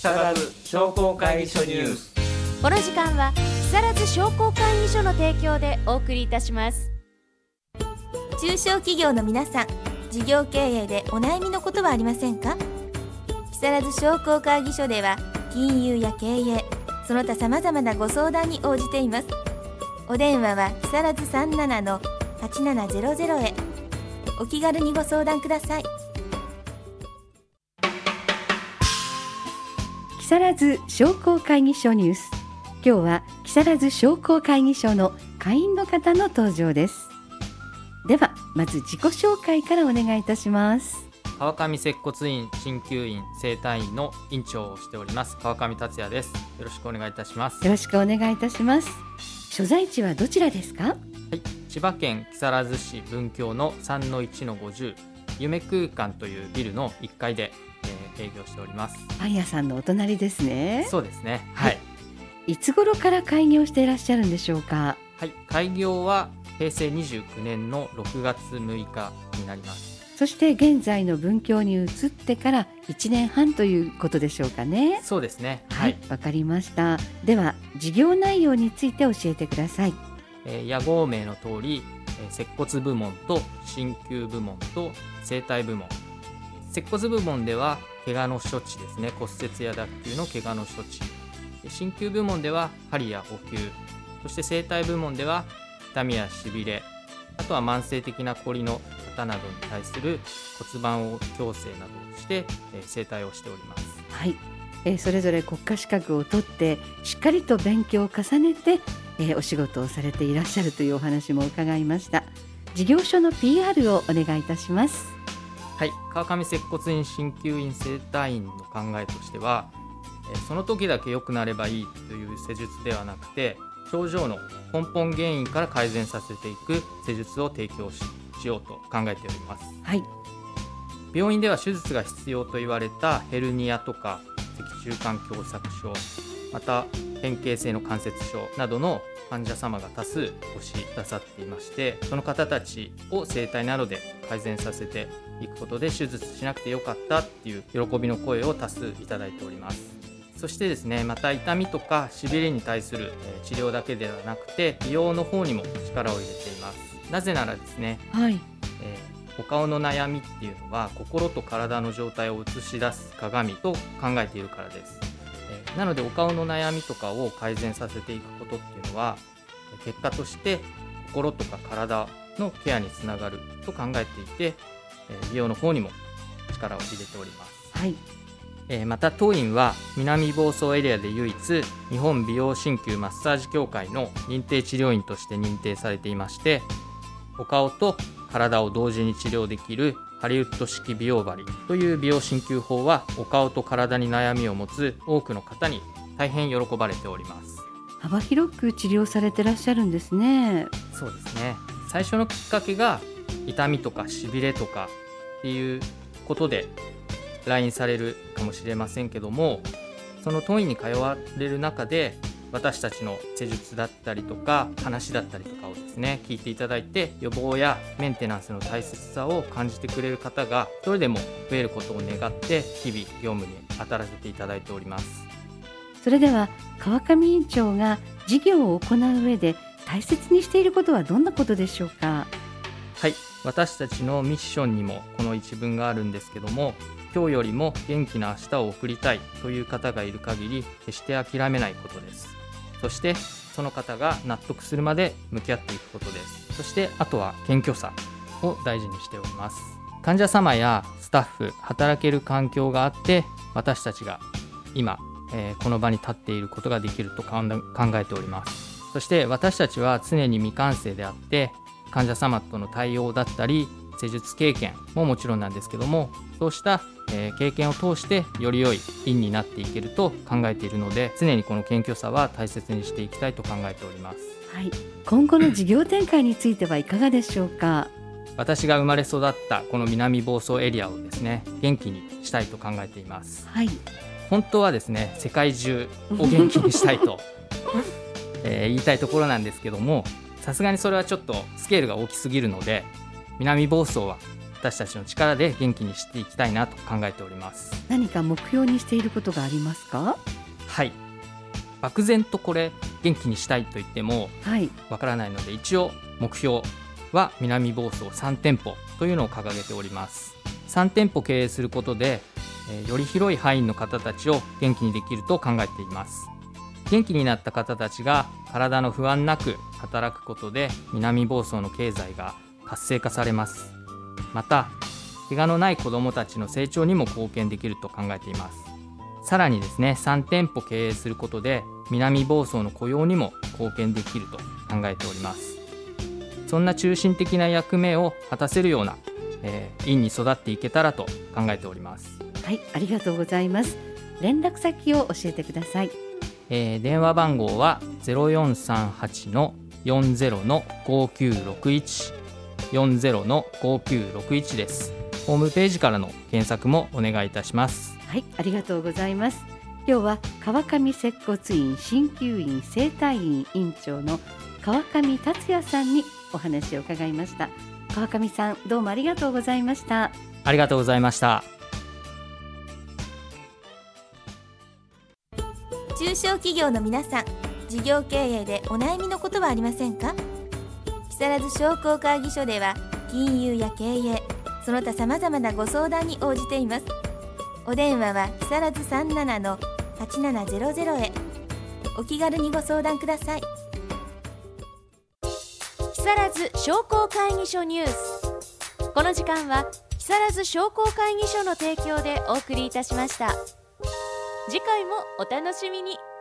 更津商工会議所ニュース。 この時間は木更津商工会議所の提供でお送りいたします。 中小企業の皆さん、事業経営でお悩みのことはありませんか？木更津商工会議所では金融や経営、その他さまざまなご相談に応じています。お電話は木更津 37-8700 へ。お気軽にご相談ください。 木更津商工会議所ニュース。今日は木更津商工会議所の会員の方の登場です。ではまず自己紹介からお願いいたします。 川上接骨院鍼灸院整体院の院長をしております川上達也です。よろしくお願いいたします。 よろしくお願いいたします。所在地はどちらですか？ はい、千葉県木更津市文京の 3-1-50 夢空間というビルの1階で、営業しております。 パン屋さんのお隣ですね。 そうですね。はい。 いつ頃から開業していらっしゃるんでしょうか？ はい、開業は平成29年の6月6日になります。 そして現在の文京に移ってから1年半ということでしょうかね。 そうですね。 はい、わかりました。では事業内容について教えてください。 屋号名の通り、接骨部門と鍼灸部門と整体部門。接骨部門では怪我の処置ですね。骨折や脱臼の怪我の処置。鍼灸部門では針やお灸。そして整体部門では痛みやしびれ、あとは慢性的なこりの方などに対する骨盤を矯正などをして、整体をしております。 はい、それぞれ国家資格を取ってしっかりと勉強を重ねて、お仕事をされていらっしゃるというお話も伺いました。事業所の PR をお願いいたします。 はい、川上接骨院鍼灸院整体院の考えとしては、その時だけ良くなればいいという施術ではなくて、症状の根本原因から改善させていく施術を提供 しようと考えております。 はい、 病院では手術が必要と言われたヘルニアとか脊柱管狭窄症、また変形性の関節症などの患者様が多数お越しくださっていまして、その方たちを整体などで改善させていくことで手術しなくてよかったっていう喜びの声を多数いただいております。そしてですね、また痛みとかしびれに対する治療だけではなくて美容の方にも力を入れています。なぜならですね、 はい、 お顔の悩みっていうのは心と体の状態を映し出す鏡と考えているからです。なのでお顔の悩みとかを改善させていくことっていうのは結果として心とか体のケアにつながると考えていて、美容の方にも力を入れております。 はい、 また当院は南房総エリアで唯一日本美容鍼灸マッサージ協会の認定治療院として認定されていまして、お顔と体を同時に治療できるハリウッド式美容針という美容鍼灸法はお顔と体に悩みを持つ多くの方に大変喜ばれております。 幅広く治療されてらっしゃるんですね。 そうですね。最初のきっかけが痛みとかしびれとかっていうことで来院されるかもしれませんけども、その当院に通われる中で私たちの施術だったりとか話だったりとかをですね聞いていただいて、予防やメンテナンスの大切さを感じてくれる方が一人でも増えることを願って日々業務に当たらせていただいております。 それでは川上院長が事業を行う上で大切にしていることはどんなことでしょうか？ はい、私たちのミッションにもこの一文があるんですけども、今日よりも元気な明日を送りたいという方がいる限り決して諦めないことです。そしてその方が納得するまで向き合っていくことです。そしてあとは謙虚さを大事にしております。患者様やスタッフ、働ける環境があって私たちが今、この場に立っていることができると考えております。そして私たちは常に未完成であって、患者様との対応だったり施術経験ももちろんなんですけども、そうした、経験を通してより良い院になっていけると考えているので、常にこの謙虚さは大切にしていきたいと考えております。 はい、今後の事業展開についてはいかがでしょうか？ 私が生まれ育ったこの南房総エリアをですね元気にしたいと考えています。 はい、 本当はですね世界中を元気にしたいと、言いたいところなんですけども、さすがにそれはちょっとスケールが大きすぎるので、南房総は私たちの力で元気にしていきたいなと考えております。 何か目標にしていることがありますか？ はい、漠然とこれ元気にしたいと言ってもわからないので、一応目標は南房総3店舗というのを掲げております。3店舗経営することで、より広い範囲の方たちを元気にできると考えています。元気になった方たちが体の不安なく働くことで南房総の経済が活性化されます。また怪我のない子どもたちの成長にも貢献できると考えています。さらにですね、3店舗経営することで南房総の雇用にも貢献できると考えております。そんな中心的な役目を果たせるような、院に育っていけたらと考えております。 はい、ありがとうございます。連絡先を教えてください。 電話番号は 0438-40-5961 40-5961 です。ホームページからの検索もお願いいたします。 はい、ありがとうございます。今日は川上接骨院鍼灸院整体院院長の川上達也さんにお話を伺いました。川上さん、どうもありがとうございました。 ありがとうございました。 中小企業の皆さん、事業経営でお悩みのことはありませんか？木更津商工会議所では金融や経営、その他さまざまなご相談に応じています。お電話は木更津 37-8700 へ。お気軽にご相談ください。 木更津商工会議所ニュース。この時間は木更津商工会議所の提供でお送りいたしました。次回もお楽しみに。